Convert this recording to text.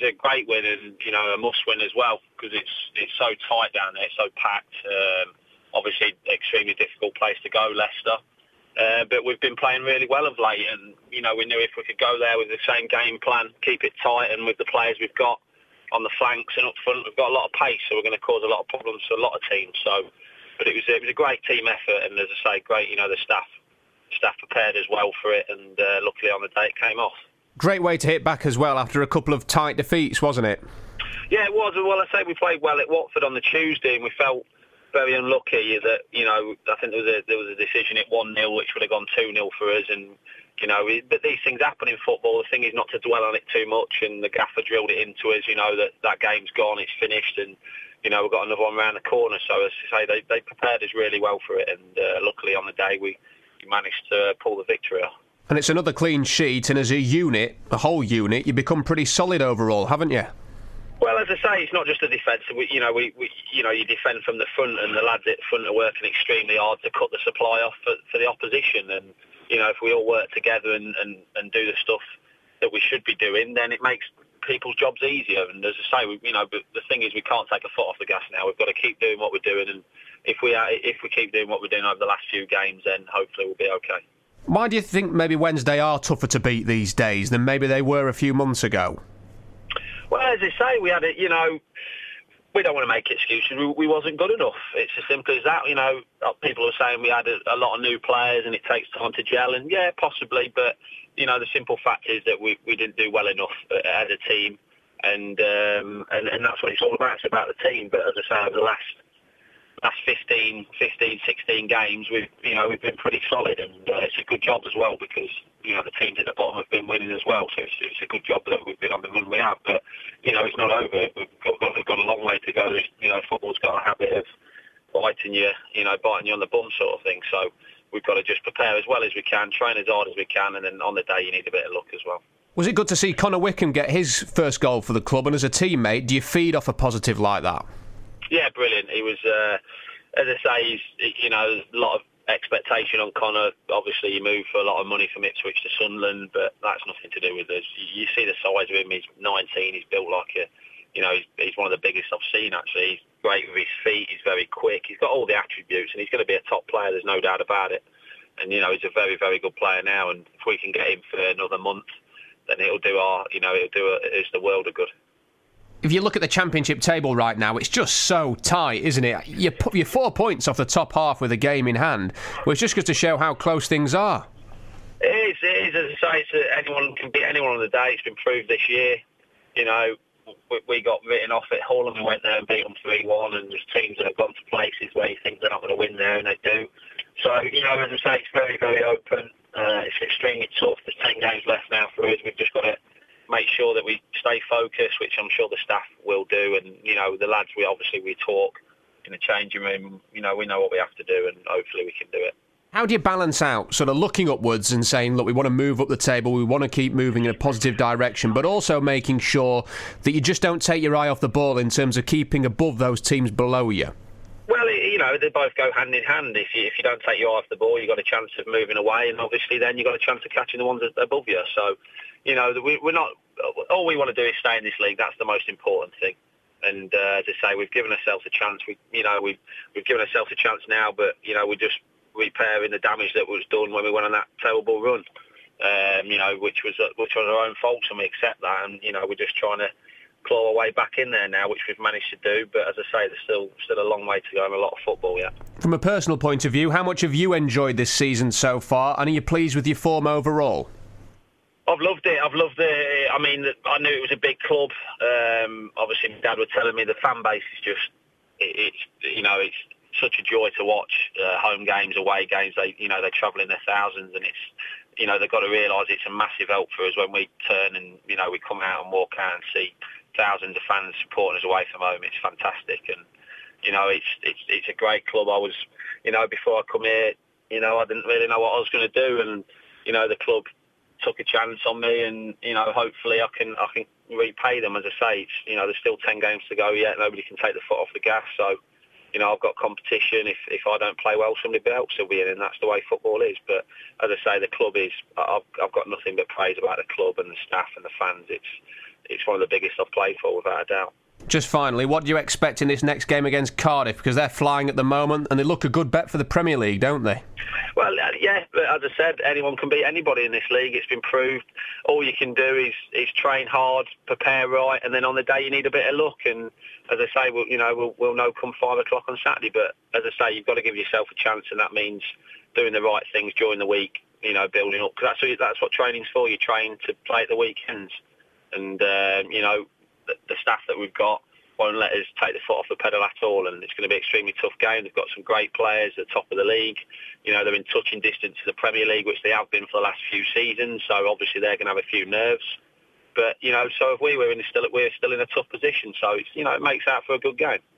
was a great win and, a must-win as well because it's so tight down there, so packed. Obviously, extremely difficult place to go, Leicester. But we've been playing really well of late and, we knew if we could go there with the same game plan, keep it tight and with the players we've got on the flanks and up front, we've got a lot of pace, so we're going to cause a lot of problems to a lot of teams. But it was a great team effort and, as I say, great, the staff prepared as well for it and luckily on the day it came off. Great way to hit back as well after a couple of tight defeats, wasn't it? Yeah, it was. Well, I say we played well at Watford on the Tuesday and we felt very unlucky that, I think there was a decision at 1-0 which would have gone 2-0 for us and, but these things happen in football. The thing is not to dwell on it too much and the gaffer drilled it into us, that game's gone, it's finished and, we've got another one round the corner. So as I say, they prepared us really well for it and luckily on the day we managed to pull the victory off. And it's another clean sheet, and as a unit, a whole unit, you've become pretty solid overall, haven't you? Well, as I say, it's not just the defence. You defend from the front, and the lads at the front are working extremely hard to cut the supply off for the opposition. And if we all work together and do the stuff that we should be doing, then it makes people's jobs easier. And as I say, but the thing is, we can't take a foot off the gas now. We've got to keep doing what we're doing, and if we keep doing what we're doing over the last few games, then hopefully we'll be okay. Why do you think maybe Wednesday are tougher to beat these days than maybe they were a few months ago? Well, as I say, we had it, we don't want to make excuses. We wasn't good enough. It's as simple as that. People are saying we had a lot of new players and it takes time to gel. And yeah, possibly. But, the simple fact is that we didn't do well enough as a team. And that's what it's all about. It's about the team. But as I say, over the last 15, 16 games, we've been pretty solid, and it's a good job as well because the teams at the bottom have been winning as well. So it's a good job that we've been on the run we have. But it's not over. We've got a long way to go. Football's got a habit of biting you on the bum sort of thing. So we've got to just prepare as well as we can, train as hard as we can, and then on the day you need a bit of luck as well. Was it good to see Connor Wickham get his first goal for the club? And as a teammate, do you feed off a positive like that? Yeah, brilliant. He was, as I say, he's, a lot of expectation on Connor. Obviously, he moved for a lot of money from Ipswich to Sunderland, but that's nothing to do with us. You see the size of him. He's 19. He's built like he's one of the biggest I've seen, actually. He's great with his feet. He's very quick. He's got all the attributes, and he's going to be a top player. There's no doubt about it. And, he's a very, very good player now, and if we can get him for another month, then it'll do us the world of good. If you look at the Championship table right now, it's just so tight, isn't it? You're 4 points off the top half with a game in hand, which just goes to show how close things are. It is. As I say, anyone can beat anyone on the day. It's been proved this year. We got written off at Hull and we went there and beat them 3-1, and there's teams that have gone to places where you think they're not going to win there, and they do. So, as I say, it's very, very open. It's extremely tough. There's 10 games left now for us. We've just got to make sure that we stay focused, which I'm sure the staff will do, and the lads, we talk in the changing room. We know what we have to do, and hopefully we can do it. How do you balance out sort of looking upwards and saying, look, we want to move up the table, we want to keep moving in a positive direction, but also making sure that you just don't take your eye off the ball in terms of keeping above those teams below you? Well, they both go hand in hand. If you don't take your eye off the ball, you've got a chance of moving away, and obviously then you've got a chance of catching the ones above you. So, we're not. All we want to do is stay in this league. That's the most important thing. And as I say, we've given ourselves a chance. We've given ourselves a chance now, but we're just repairing the damage that was done when we went on that terrible run. Which was our own fault, and we accept that. And we're just trying to claw our way back in there now, which we've managed to do. But as I say, there's still a long way to go and a lot of football yet. From a personal point of view, how much have you enjoyed this season so far, and are you pleased with your form overall? I've loved it. I mean, I knew it was a big club. Obviously, my dad was telling me the fan base is just, it's such a joy to watch. Home games, away games, they travel in their thousands, and it's, they've got to realise it's a massive help for us when we turn and, we come out and walk out and see thousands of fans supporting us away from home. It's fantastic, and, it's a great club. I was, before I come here, I didn't really know what I was going to do, and, the club took a chance on me, and hopefully I can repay them. As I say, it's, there's still 10 games to go yet. Nobody can take the foot off the gas. So I've got competition. If I don't play well, somebody else will be in, and that's the way football is. But as I say, the club is. I've got nothing but praise about the club and the staff and the fans. It's it's one of the biggest I've played for, without a doubt. Just finally, what do you expect in this next game against Cardiff? Because they're flying at the moment and they look a good bet for the Premier League, don't they? Well, yeah, but as I said, anyone can beat anybody in this league. It's been proved. All you can do is train hard, prepare right, and then on the day you need a bit of luck. And as I say, we'll know come 5 o'clock on Saturday. But as I say, you've got to give yourself a chance, and that means doing the right things during the week. Building up. Because that's what training's for. You train to play at the weekends, and the staff that we've got won't let us take the foot off the pedal at all, and it's going to be an extremely tough game. They've got some great players at the top of the league. They're in touching distance to the Premier League, which they have been for the last few seasons, so obviously they're going to have a few nerves. But, so if we're still in a tough position, so it's, it makes out for a good game.